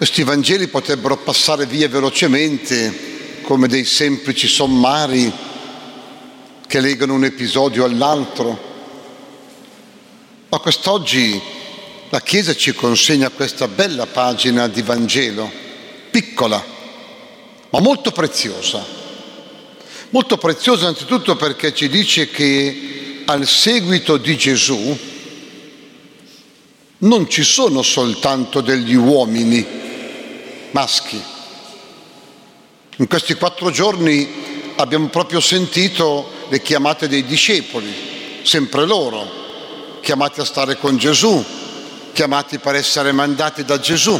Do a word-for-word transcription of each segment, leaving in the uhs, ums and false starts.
Questi Vangeli potrebbero passare via velocemente come dei semplici sommari che legano un episodio all'altro, ma quest'oggi la Chiesa ci consegna questa bella pagina di Vangelo, piccola, ma molto preziosa. Molto preziosa innanzitutto perché ci dice che al seguito di Gesù non ci sono soltanto degli uomini maschi. In questi quattro giorni abbiamo proprio sentito le chiamate dei discepoli, sempre loro, chiamati a stare con Gesù, chiamati per essere mandati da Gesù.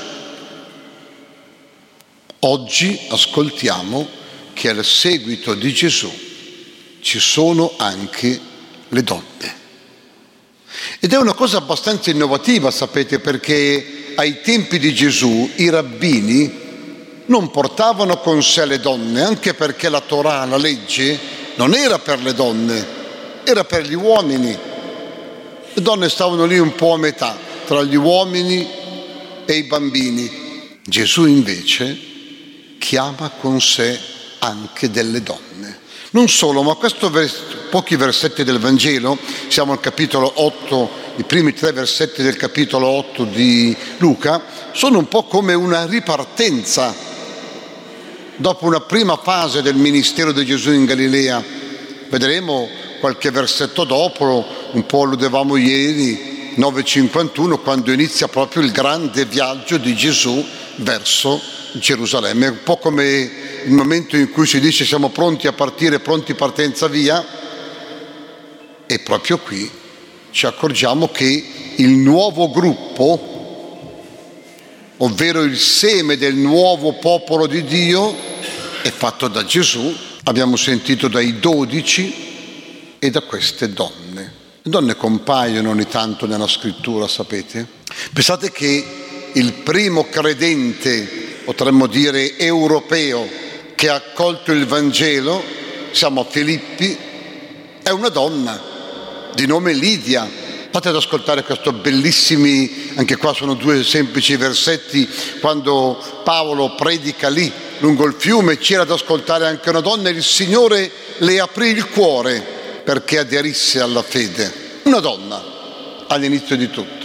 Oggi ascoltiamo che al seguito di Gesù ci sono anche le donne. Ed è una cosa abbastanza innovativa, sapete, perché ai tempi di Gesù i rabbini non portavano con sé le donne, anche perché la Torah, la legge, non era per le donne, era per gli uomini. Le donne stavano lì un po' a metà, tra gli uomini e i bambini. Gesù invece chiama con sé anche delle donne. Non solo, ma questi vers- pochi versetti del Vangelo, siamo al capitolo otto, i primi tre versetti del capitolo otto di Luca, sono un po' come una ripartenza dopo una prima fase del ministero di Gesù in Galilea. Vedremo qualche versetto dopo, un po' lo vedevamo ieri, nove cinquantuno, quando inizia proprio il grande viaggio di Gesù verso Gerusalemme. È un po' come il momento in cui si dice siamo pronti a partire, pronti partenza via, e proprio qui ci accorgiamo che il nuovo gruppo, ovvero il seme del nuovo popolo di Dio, è fatto da Gesù. Abbiamo sentito dai dodici e da queste donne. Le donne compaiono ogni tanto nella scrittura, sapete? Pensate che il primo credente, potremmo dire europeo, che ha accolto il Vangelo, siamo a Filippi, è una donna di nome Lidia. Fate ad ascoltare questo bellissimi, anche qua sono due semplici versetti, quando Paolo predica lì lungo il fiume, c'era ad ascoltare anche una donna e il Signore le aprì il cuore perché aderisse alla fede. Una donna all'inizio di tutto.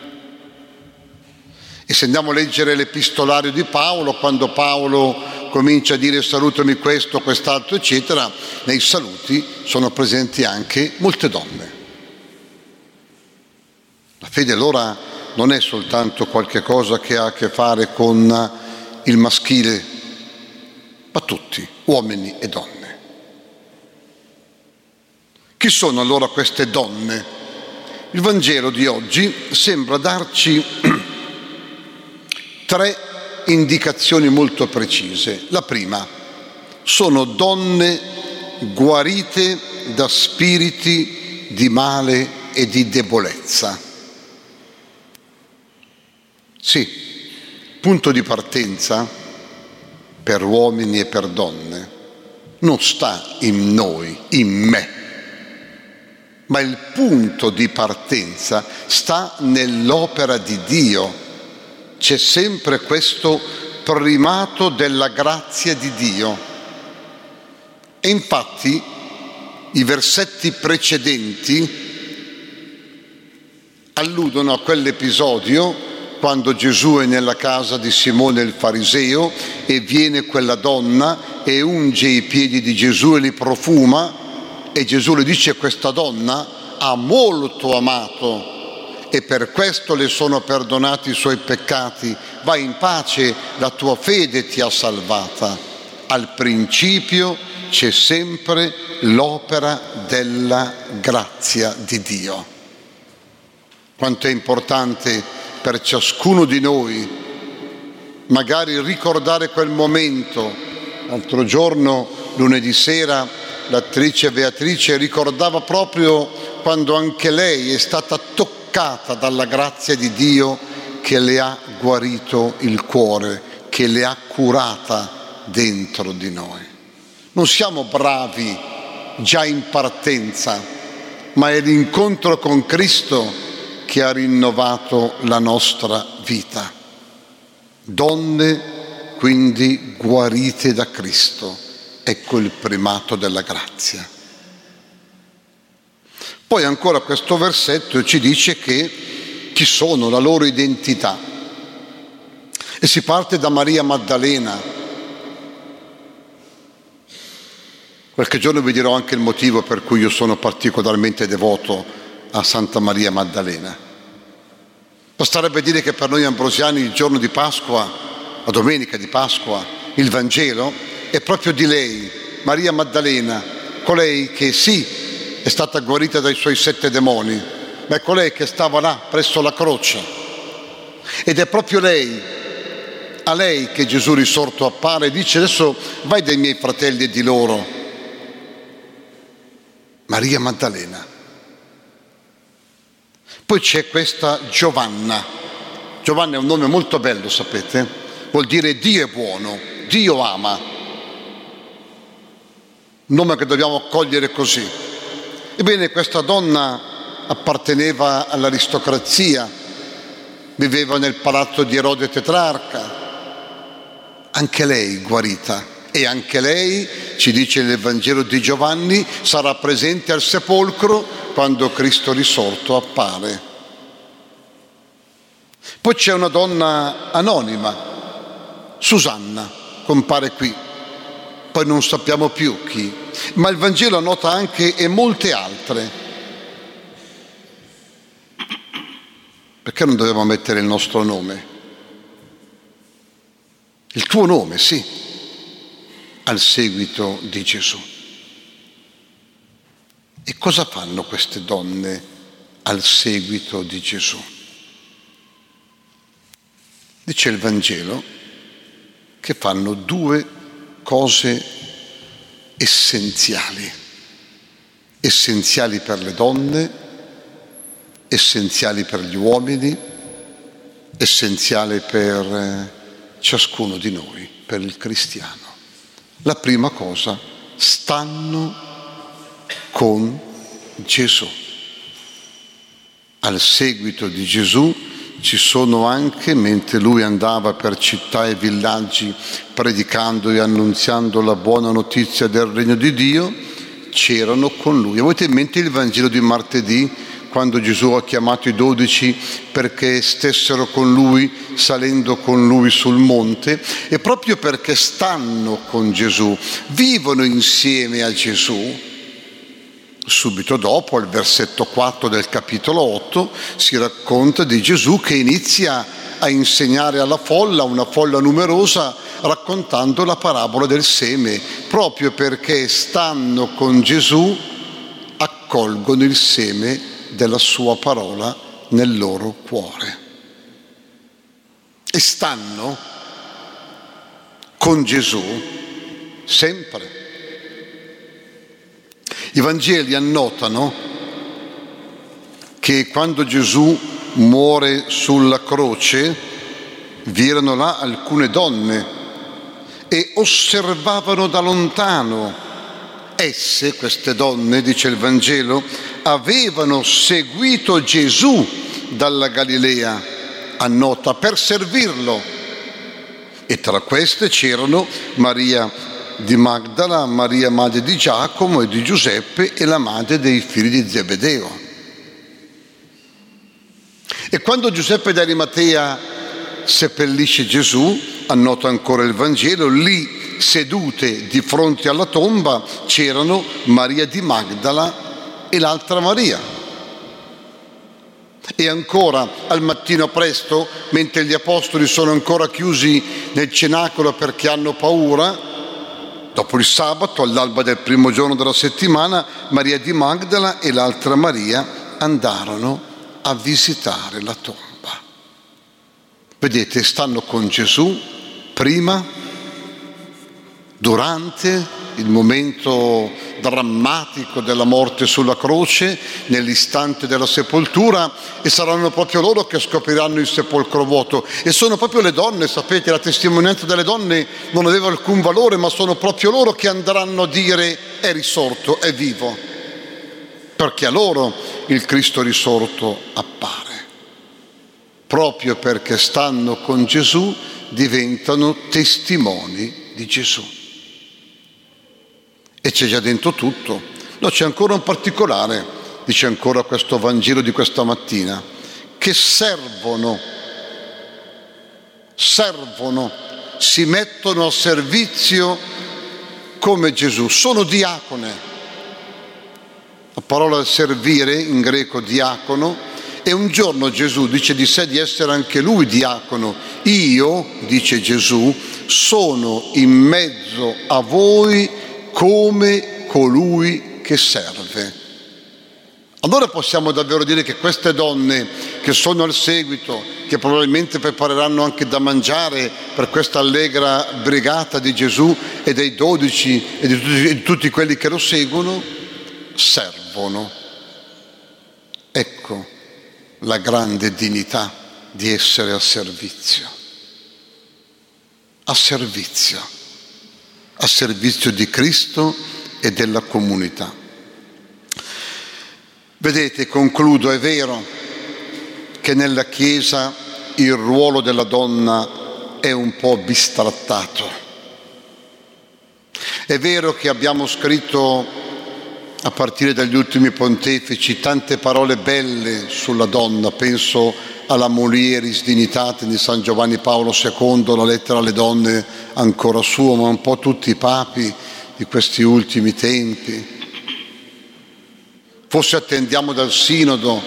E se andiamo a leggere l'epistolario di Paolo, quando Paolo comincia a dire salutami questo, quest'altro, eccetera, nei saluti sono presenti anche molte donne. La fede allora non è soltanto qualche cosa che ha a che fare con il maschile, ma tutti, uomini e donne. Chi sono allora queste donne? Il Vangelo di oggi sembra darci tre indicazioni molto precise. La prima, sono donne guarite da spiriti di male e di debolezza. Sì, punto di partenza per uomini e per donne non sta in noi, in me, ma il punto di partenza sta nell'opera di Dio. C'è sempre questo primato della grazia di Dio. E infatti i versetti precedenti alludono a quell'episodio quando Gesù è nella casa di Simone il fariseo e viene quella donna e unge i piedi di Gesù e li profuma, e Gesù le dice: questa donna ha molto amato e per questo le sono perdonati i suoi peccati, vai in pace, la tua fede ti ha salvata. Al principio c'è sempre l'opera della grazia di Dio. Quanto è importante per ciascuno di noi magari ricordare quel momento. L'altro giorno, lunedì sera, l'attrice Beatrice ricordava proprio quando anche lei è stata toccata dalla grazia di Dio che le ha guarito il cuore, che le ha curata dentro di noi. Non siamo bravi già in partenza, ma è l'incontro con Cristo che ha rinnovato la nostra vita. Donne quindi guarite da Cristo, ecco il primato della grazia. Poi ancora questo versetto ci dice che chi sono, la loro identità. E si parte da Maria Maddalena. Qualche giorno vi dirò anche il motivo per cui io sono particolarmente devoto a Santa Maria Maddalena. Basterebbe dire che per noi ambrosiani il giorno di Pasqua, la domenica di Pasqua, il Vangelo è proprio di lei, Maria Maddalena, colei che sì, è stata guarita dai suoi sette demoni, ma è colei che stava là presso la croce. Ed è proprio lei, a lei che Gesù risorto appare e dice: adesso vai dai miei fratelli e di loro. Maria Maddalena. Poi c'è questa Giovanna. Giovanna è un nome molto bello, sapete? Vuol dire Dio è buono, Dio ama. Un nome che dobbiamo accogliere così. Ebbene, questa donna apparteneva all'aristocrazia, viveva nel palazzo di Erode Tetrarca. Anche lei guarita. E anche lei, ci dice nel Vangelo di Giovanni, sarà presente al sepolcro quando Cristo risorto appare. Poi c'è una donna anonima, Susanna, compare qui. Poi non sappiamo più chi, ma il Vangelo annota anche e molte altre. Perché non dobbiamo mettere il nostro nome? Il tuo nome, sì, al seguito di Gesù. E cosa fanno queste donne al seguito di Gesù? Dice il Vangelo che fanno due cose essenziali, essenziali per le donne, essenziali per gli uomini, essenziali per ciascuno di noi, per il cristiano. La prima cosa, stanno con Gesù. Al seguito di Gesù ci sono anche, mentre lui andava per città e villaggi predicando e annunziando la buona notizia del regno di Dio, c'erano con lui. Avete in mente il Vangelo di martedì, quando Gesù ha chiamato i dodici perché stessero con lui, salendo con lui sul monte? E proprio perché stanno con Gesù, vivono insieme a Gesù, subito dopo, al versetto quattro del capitolo otto, si racconta di Gesù che inizia a insegnare alla folla, una folla numerosa, raccontando la parabola del seme. Proprio perché stanno con Gesù, accolgono il seme della sua parola nel loro cuore. E stanno con Gesù sempre. I Vangeli annotano che quando Gesù muore sulla croce vi erano là alcune donne e osservavano da lontano. Esse, queste donne, dice il Vangelo, avevano seguito Gesù dalla Galilea, annota, per servirlo. E tra queste c'erano Maria di Magdala, Maria madre di Giacomo e di Giuseppe e la madre dei figli di Zebedeo. E quando Giuseppe d'Arimatea seppellisce Gesù, annota ancora il Vangelo, lì sedute di fronte alla tomba c'erano Maria di Magdala e l'altra Maria. E ancora al mattino presto, mentre gli apostoli sono ancora chiusi nel cenacolo perché hanno paura, dopo il sabato, all'alba del primo giorno della settimana, Maria di Magdala e l'altra Maria andarono a visitare la tomba. Vedete, stanno con Gesù prima, durante il momento drammatico della morte sulla croce, nell'istante della sepoltura, e saranno proprio loro che scopriranno il sepolcro vuoto. E sono proprio le donne, sapete, la testimonianza delle donne non aveva alcun valore, ma sono proprio loro che andranno a dire: è risorto, è vivo, perché a loro il Cristo risorto appare. proprio perché stanno con Gesù, diventano testimoni di Gesù. E c'è già dentro tutto. No, c'è ancora un particolare, dice ancora questo Vangelo di questa mattina, che servono, servono, si mettono a servizio come Gesù, sono diacone. La parola servire, in greco diacono, e un giorno Gesù dice di sé di essere anche lui diacono. Io, dice Gesù, sono in mezzo a voi come colui che serve. Allora possiamo davvero dire che queste donne che sono al seguito, che probabilmente prepareranno anche da mangiare per questa allegra brigata di Gesù e dei dodici e di tutti, di tutti quelli che lo seguono, servono. Ecco la grande dignità di essere a servizio. A servizio. A servizio di Cristo e della comunità. Vedete, concludo, è vero che nella Chiesa il ruolo della donna è un po' bistrattato. È vero che abbiamo scritto, a partire dagli ultimi pontefici, tante parole belle sulla donna. Penso alla Mulieris Dignitatis di San Giovanni Paolo secondo, la lettera alle donne ancora sua, ma un po' tutti i papi di questi ultimi tempi. Forse attendiamo dal Sinodo,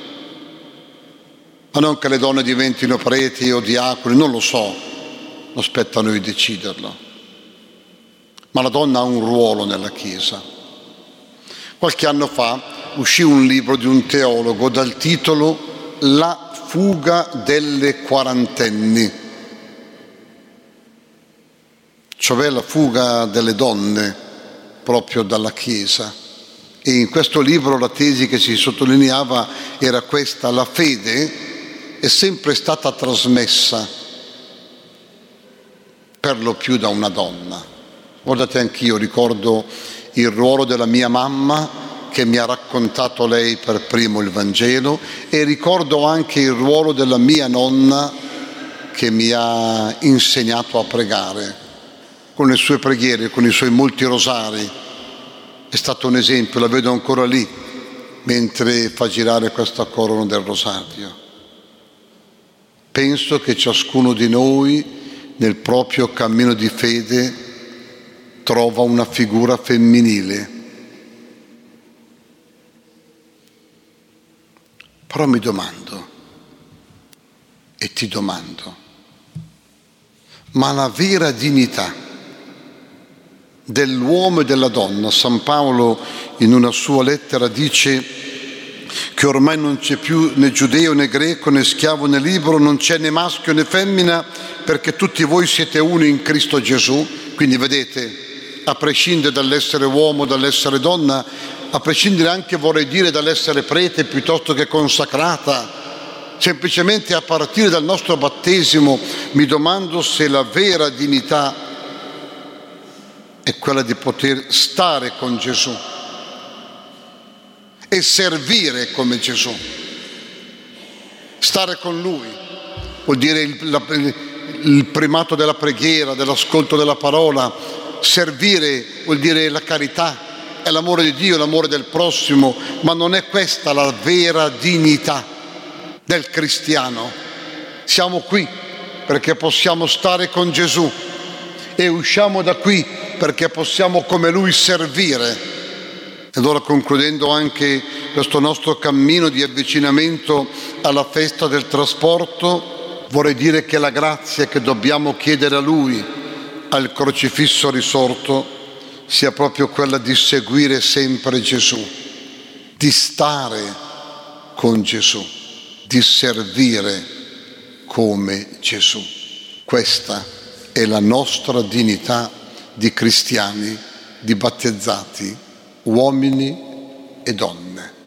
ma non che le donne diventino preti o diaconi, non lo so, non spetta a noi deciderlo. Ma la donna ha un ruolo nella Chiesa. Qualche anno fa uscì un libro di un teologo dal titolo La fuga delle quarantenni, cioè la fuga delle donne proprio dalla Chiesa. E in questo libro la tesi che si sottolineava era questa: la fede è sempre stata trasmessa per lo più da una donna. Guardate, anch'io ricordo il ruolo della mia mamma che mi ha raccontato lei per primo il Vangelo, e ricordo anche il ruolo della mia nonna che mi ha insegnato a pregare con le sue preghiere, con i suoi molti rosari. È stato un esempio, la vedo ancora lì mentre fa girare questa corona del rosario. Penso che ciascuno di noi nel proprio cammino di fede trova una figura femminile. Però mi domando, e ti domando, ma la vera dignità dell'uomo e della donna, San Paolo in una sua lettera dice che ormai non c'è più né giudeo né greco né schiavo né libero, non c'è né maschio né femmina, perché tutti voi siete uno in Cristo Gesù. Quindi vedete, a prescindere dall'essere uomo, dall'essere donna, a prescindere anche, vorrei dire, dall'essere prete piuttosto che consacrata, semplicemente a partire dal nostro battesimo, mi domando se la vera dignità è quella di poter stare con Gesù e servire come Gesù. Stare con Lui vuol dire il, la, il primato della preghiera, dell'ascolto della parola. Servire vuol dire la carità, è l'amore di Dio, l'amore del prossimo, ma non è questa la vera dignità del cristiano. Siamo qui perché possiamo stare con Gesù e usciamo da qui perché possiamo come Lui servire. E allora, concludendo anche questo nostro cammino di avvicinamento alla festa del trasporto, vorrei dire che la grazia che dobbiamo chiedere a Lui, al crocifisso risorto, sia proprio quella di seguire sempre Gesù, di stare con Gesù, di servire come Gesù. Questa è la nostra dignità di cristiani, di battezzati, uomini e donne.